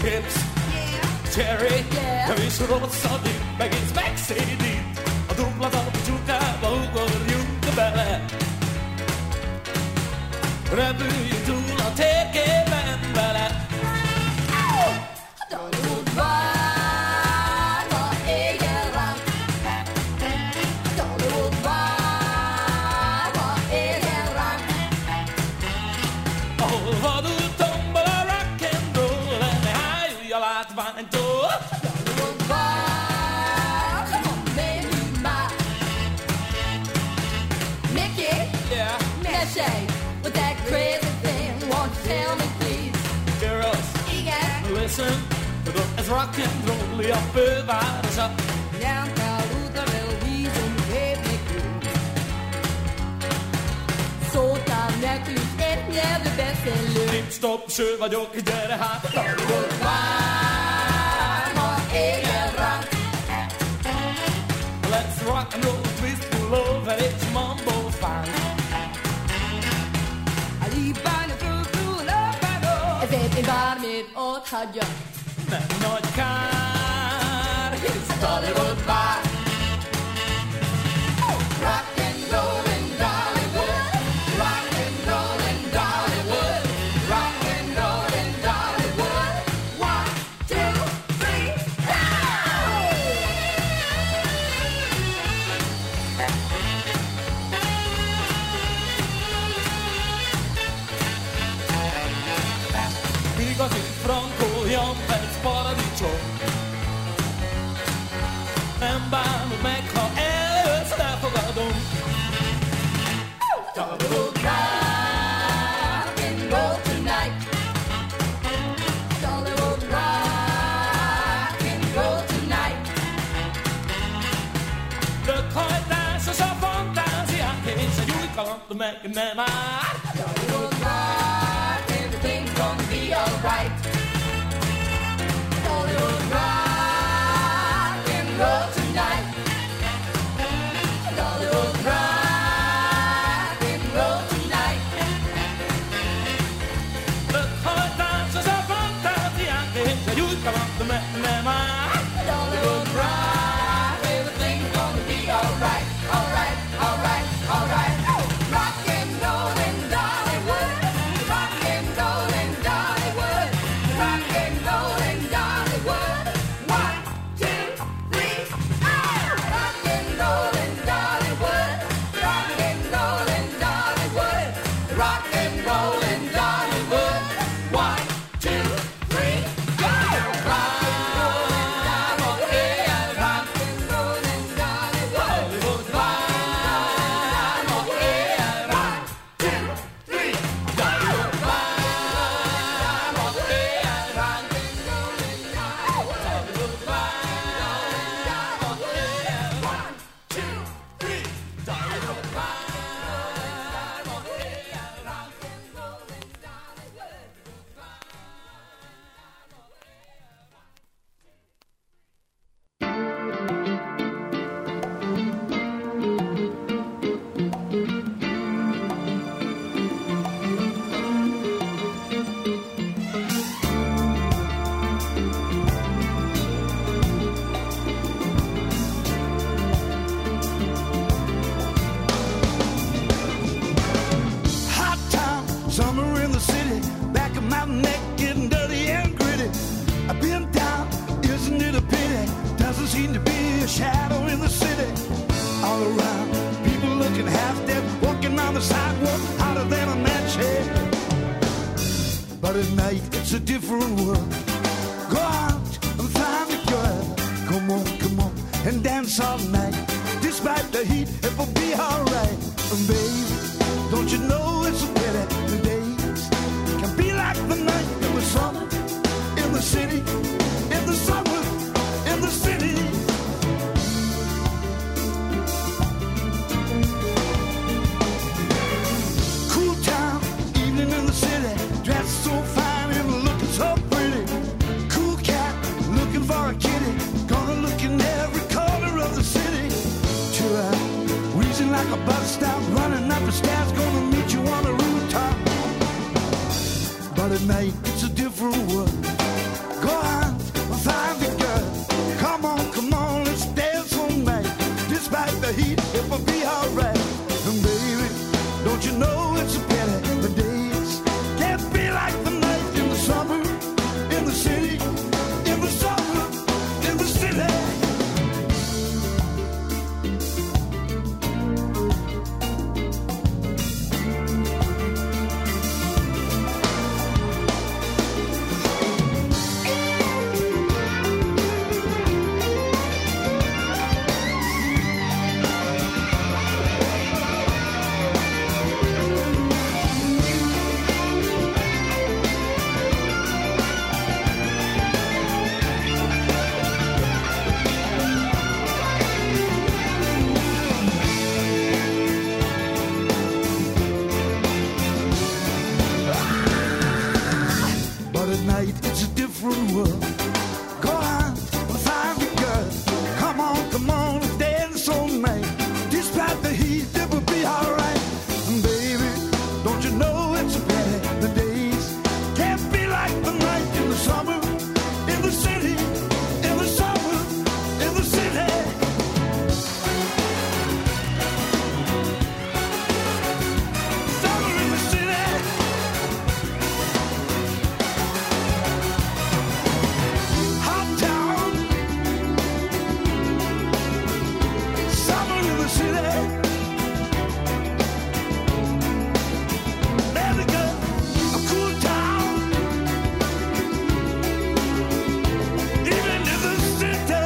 Hips, Cherry, ja és rosszadik, megint megszédít. A dupla talpú csukába ugorjunk bele. Repüljünk túl a térképen vele. Dollywood várva éjjel ránk. Dollywood várva éjjel ránk. Ahol vadul tombol a rock and roll, ne hájulj a látványtól. Dollywood várva, baby már. Mickey, mesélj with that crazy thing. Won't you tell me please? Girls, listen, ez rock and roll, a fővárosa. Nem kell útra, vízum képnikünk. Szóltál nekünk, egy nyelvű beszélő. Tip-stop, ső vagyok, gyere hát. Dollywood várva éjjel ránk. Let's rock and roll, twist, pull over, it's mambo fine. Ezért én bármit ott hagyjak. Nem nagy kár, hisz Dollywood vár. Rock and roll in Dollywood. Rock and roll in Dollywood. Rock and roll in Dollywood. 1, 2, 3, Igazi frankó, Jampec, paradicsom. Nem bánod meg, ha eljössz, elfogadom. Dollywood rock and roll tonight. Dollywood rock and roll tonight. Röghajtásos a fantáziák, és egy új kaland meg nem áll. Dollywood rock, everything's gonna be alright. Dollywood rock and roll tonight. Dollywood rock and roll tonight. Röghajtásos a fantáziák, és egy új kaland meg nem áll. Dollywood rock, everything's gonna be alright, alright, alright, alright. Rock and roll in Dollywood. Rock and roll in Dollywood. Rock and roll in Dollywood. 1, 2, 3, rock and roll in Dollywood. Rock and roll in Dollywood. Rock and roll in Dollywood. 1, 2, 3, go! Rock and roll in Dollywood. Rock and roll in Dollywood. Hollywood Rock and roll in Dollywood. 1, 2, 3, Dollywood. Hot time, summer in the city, back of my neck getting dirty and gritty. I've been down, isn't it a pity? Doesn't seem to be a shadow in the city. All around, people looking half dead, walking on the sidewalk, hotter than a match head. But at night, it's a different world. Go out and find a girl. Come on, and dance all night. Despite the heat, it will be alright. And baby, don't you know it's a pity the days can be like the night in the summer, in the city, in the summer, in the city. Cool town, evening in the city, dressed so fine and looking so pretty. Cool cat, looking for a kitty, gonna look in every corner of the city. Chill out, wheezing like a bus stop, running up the stairs, gonna meet you on the rooftop. But at night, it's a different world. Go out and find the girl. Come on, let's dance all night. Despite the heat, it will be alright. And baby, don't you know it's a pity the days can't be like the night in the summer, in the city, in the summer, in the city. But at night it's a different world. Go out and find the girl. Come on, and dance all night. Despite the heat, it will be alright. And baby, don't you know it's a pity the days can't be like the night in the summer, in the city, in the summer, in the city. Summer in the city. Hot town. Summer in the city. America, a cool town. Even in the city.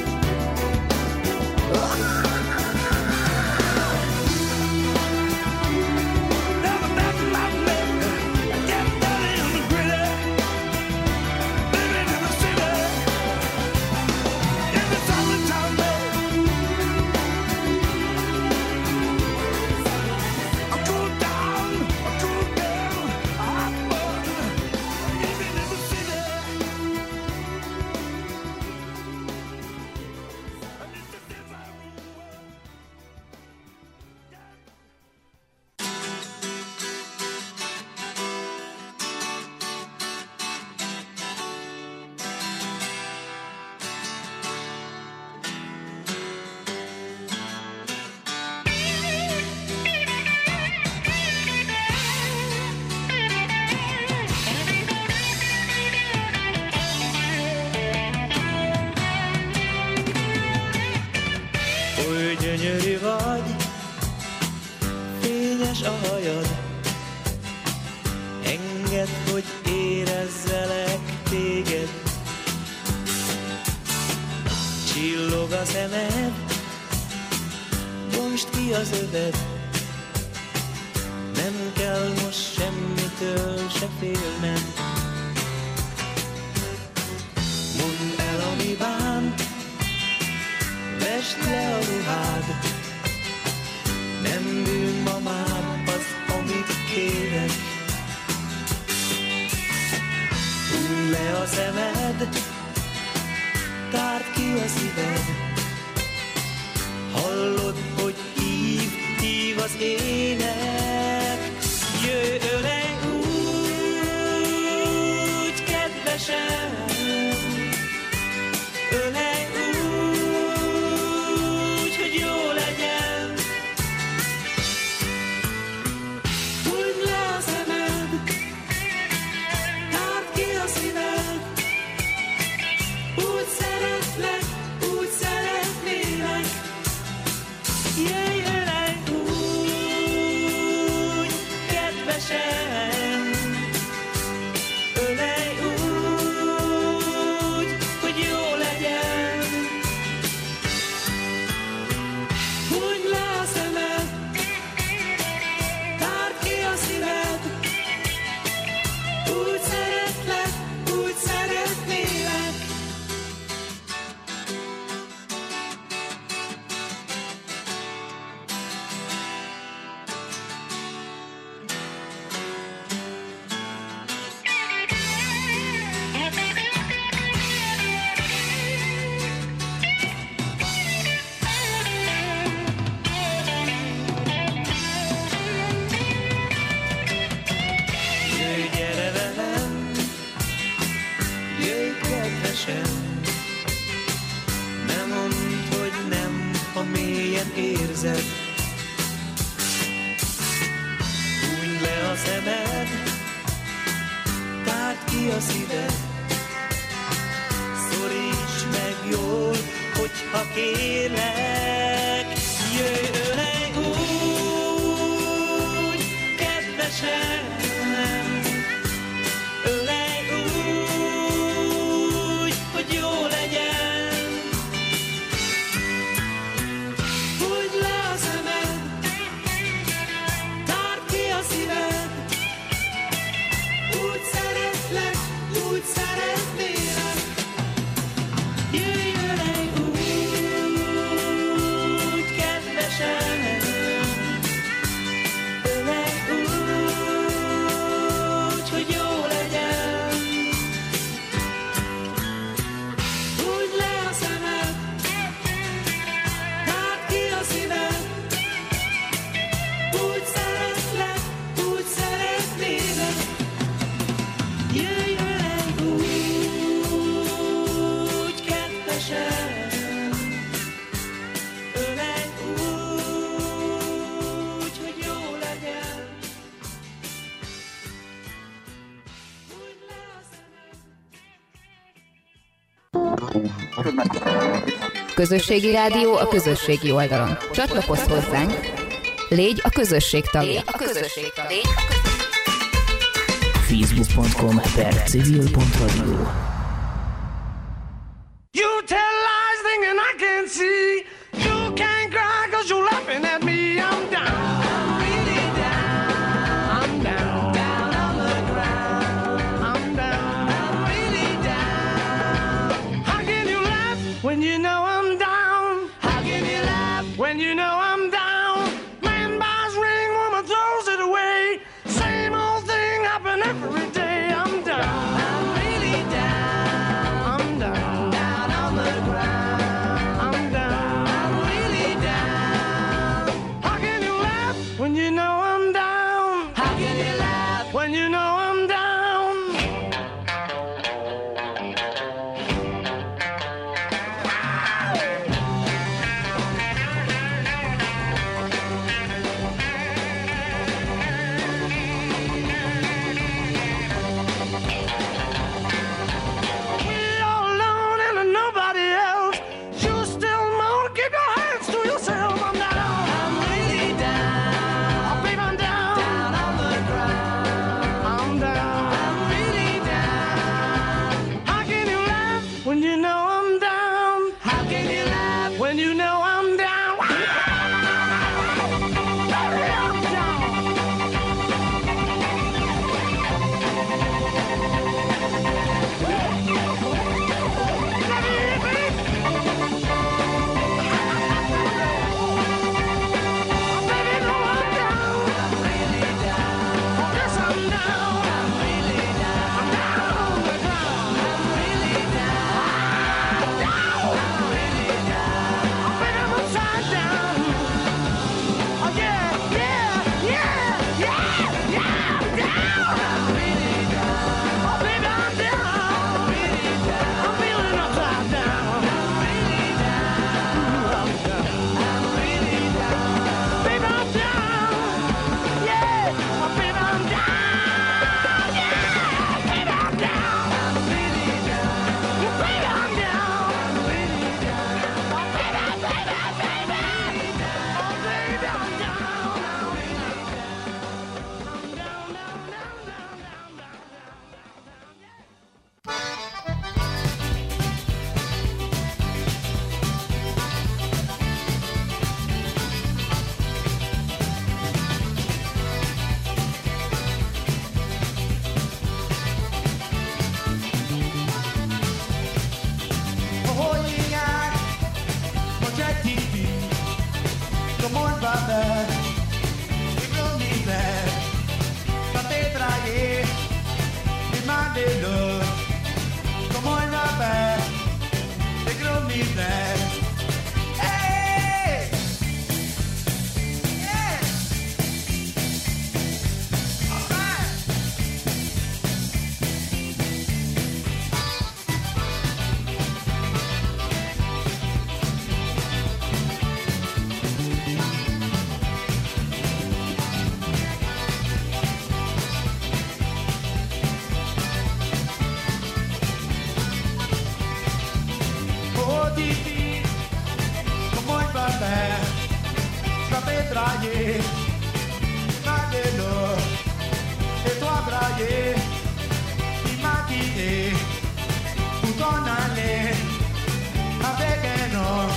Never met my man. Get dirty in the gritty. Living in the city. In the summertime, babe. A cool town, a cool girl, a hot bun. Living in the city. And it's a different world. Oly gyönyörű vagy, fényes a hajad. Engedd, hogy érezzelek téged. Csillog a szemed, bontsd ki az öved. Nem kell most semmitől se félned. Mondd el, ami bánt, vesd le a ruhád. Nem bűn ma már az, amit kérek. Hudd le a szemed, tárd ki a szíved. Hallod, hogy hív az ének. Jöjj, ölej úgy, kedvesem. Ölej úgy, hogy jó legyen. Húgyd le a szemed, tárd ki a szíved. Úgy szeretlek, úgy szeretnélek. Jöjj, ölej úgy, kedvesem. kedvesem. Nem mondd, hogy nem, ha mélyen érzed. Hújj le a szemed, tárd ki a szíved. Szoríts meg jól, hogyha kérlek. Jöjj, ölej úgy, kedvesem. Ölej úgy, hogy jó legyen. Hújj le a szemed, tárd ki a szíved. Úgy szeretlek, úgy szeretnélek. Jöjj, ölej úgy, kedvesem. Ölej úgy, hogy jó legyen. Hújj le a szemed, tárd ki a szíved. Úgy szeretlek, úgy szeretnélek. Jöjj, ölej úgy, kedvesem. Ölej úgy, hogy jó legyen. Hújj le a szemed. Közösségi rádió a közösségi oldalon. Csatlakozz hozzánk, légy a közösség tagja. Facebook.com/civil.radio. You tell lies thinking I can't see. You can't cry 'cause you're laughing at me. I'm down. I'm really down. I'm down. Down on the ground. I'm down. I'm really down. How can you laugh when you know I'm down? How can you laugh when you know I'm down? Man buys ring, woman throws it away. Same old thing happen every day. I'm down. I'm really down. I'm down. Down on the ground. I'm down. I'm really down. How can you laugh when you know I'm down? How can you laugh when you know I'm down? We're all alone and nobody else. You still moan, keep your hands to yourself. I'm down. I'm really down. Oh, babe, I'm down. Down on the ground. I'm down. I'm really down. How can you laugh when you know I'm down? How can you laugh when you know I'm down? I'm down. Baby, no, I'm down. I'm really down. Yes, I'm down. I'm really down. I'm down on the ground. I'm really down. I'm down. I'm really down. Oh, baby, I'm upside down. Oh, yeah, yeah, yeah, yeah, yeah, I'm down. I'm really down. Oh, baby, I'm down. I'm really down. I'm feeling upside down. I'm really down. I'm down. I'm really down. Baby, I'm down. Yeah, oh, baby, I'm down. Yeah, baby, I'm down. I'm really down. Baby, I'm down. I'm really down. Oh, baby, baby, baby. Oh, baby, I'm down. I'm really down. I'm down, down, down, down, down, down, Ohognyák, progettiti, come vabbè, che non mi vede, sapete trarre, rimandelo, come vabbè, che non mi vede. Hey! Yeah! All right! brailler, Madelon, et toi brailler, imaginer, où t'en aller avec un homme.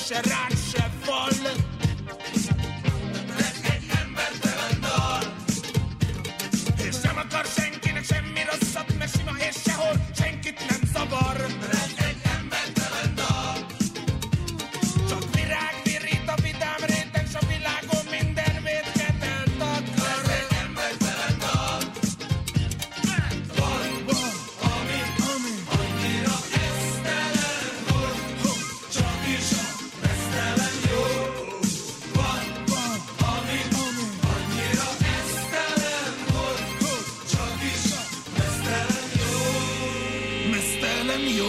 se rád, se fal. Ez egy embertelen dal. És nem akar senkinek semmi rosszat, mert sima és sehol senkit nem zavar. Ez egy embertelen dal. Csak virág virít a vidám réten, s a világon minden vétket eltakar. Ez egy embertelen dal. Van, ami annyira esztelen, hogy csak is a esztelen jó. Van, ami annyira esztelen, hogy csak is a mesztelen jó. Mesztelen jó.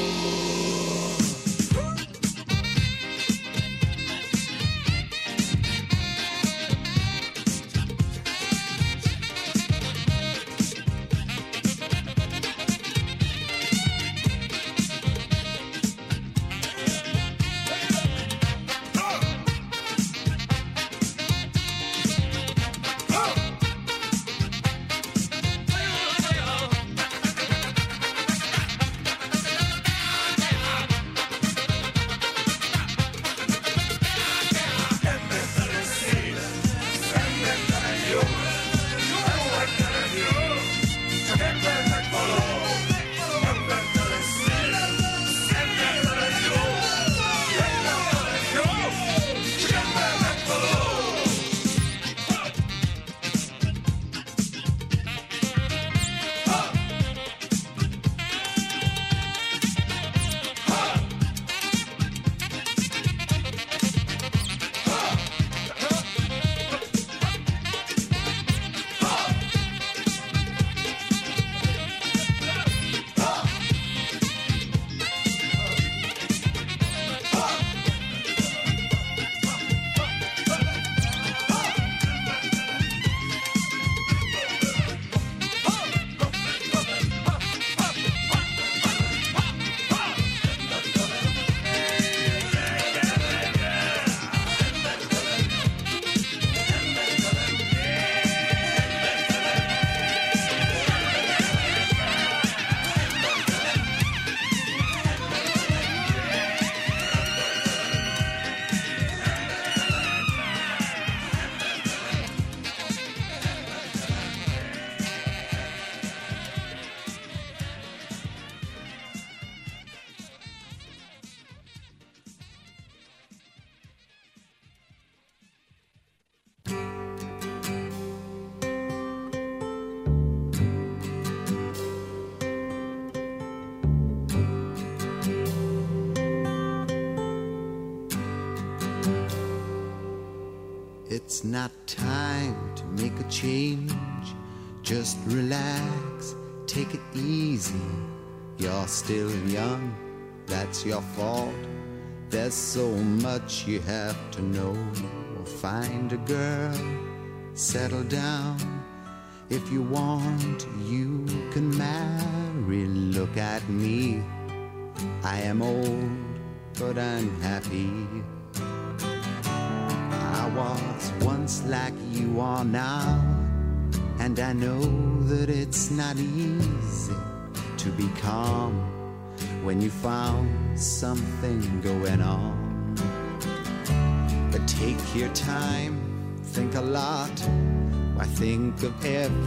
It's not time to make a change. Just relax, take it easy. You're still young, that's your fault. There's so much you have to know. Find a girl, settle down. If you want, you can marry. Look at me, I am old, but I'm happy. I was once like you are now, and I know that it's not easy to be calm when you found something going on. But take your time, think a lot, why think of every